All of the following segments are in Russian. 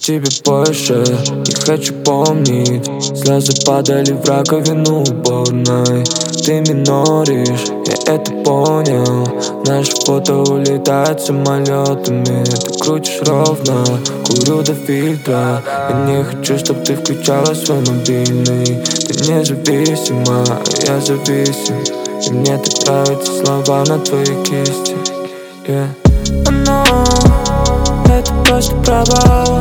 тебе больше не хочу помнить. Слезы падали в раковину уборной. Ты миноришь, я это понял. Наши фото улетают самолетами. Ты крутишь ровно, курю до фильтра. Я не хочу, чтоб ты включала свой мобильный. Ты независима, а я зависим. И мне так нравятся слова на твоей кисти, yeah. Но это просто провал.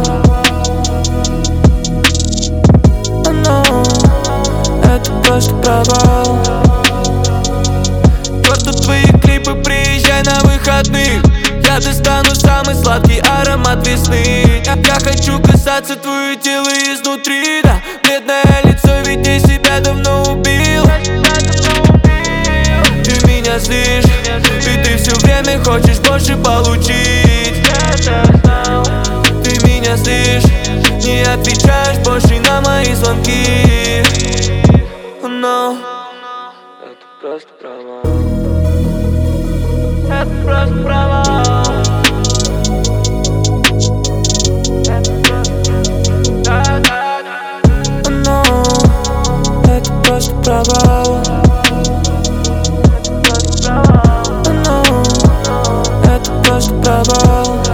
Это просто провал. Черту твои клипы, приезжай на выходных. Я достану самый сладкий аромат весны. Я хочу касаться твое тело изнутри, да. Бледное лицо, ведь ты себя давно убил. Ты меня злишь, и ты все время хочешь больше получить. Ты меня злишь, не отвечаешь больше на мои звонки. Но это просто провал. Это просто провал. Но это просто провал. Но это просто провал.